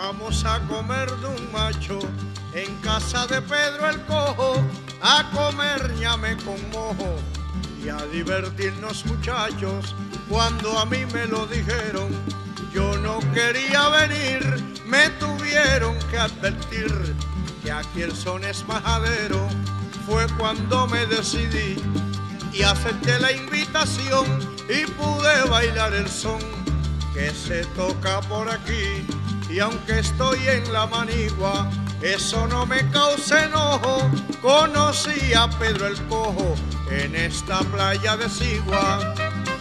Vamos a comer de un macho en casa de Pedro el Cojo, a comer ñame con mojo y a divertirnos, muchachos. Cuando a mí me lo dijeron, yo no quería venir, me tuvieron que advertir que aquí el son es majadero. Fue cuando me decidí y acepté la invitación y pude bailar el son que se toca por aquí. Y aunque estoy en la manigua, eso no me causa enojo. Conocí a Pedro el Cojo en esta playa de Sigua.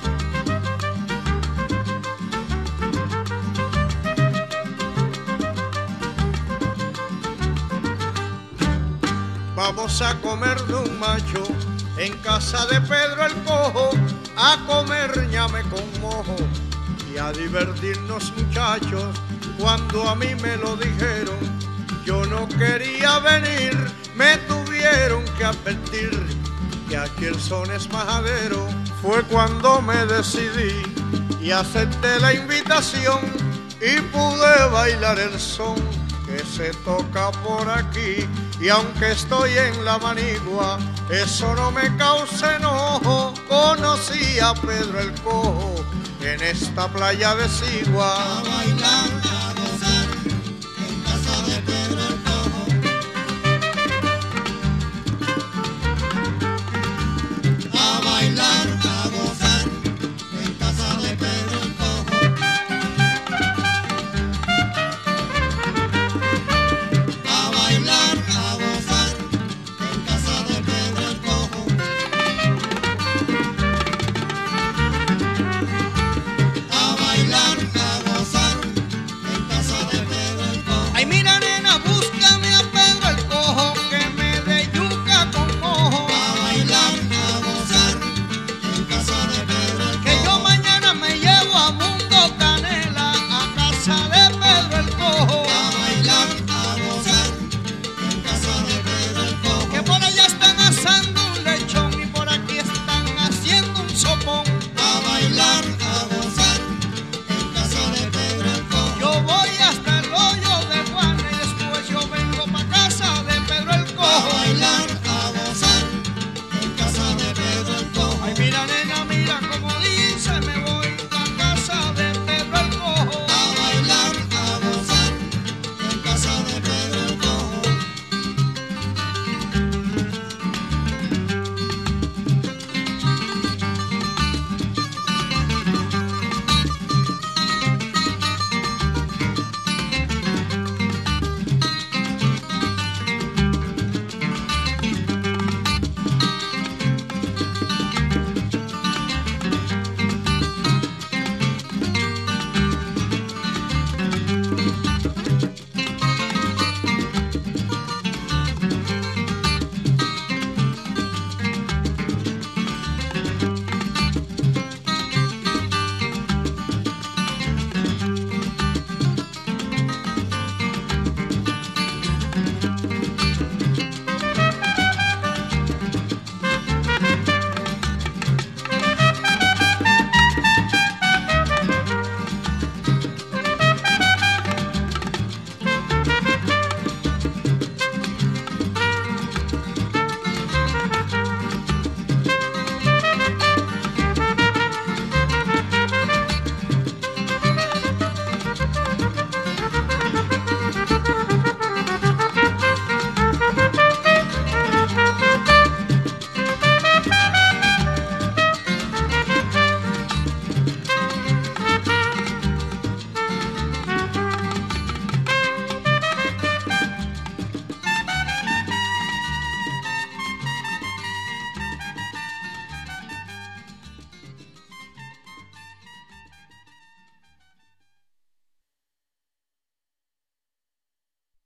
Vamos a comer de un macho en casa de Pedro el Cojo, a comer ñame con mojo y a divertirnos, muchachos. Cuando a mí me lo dijeron, yo no quería venir, me tuvieron que advertir que aquí el son es majadero. Fue cuando me decidí y acepté la invitación y pude bailar el son que se toca por aquí. Y aunque estoy en la manigua, eso no me causa enojo. Conocí a Pedro el Cojo en esta playa de Sigua.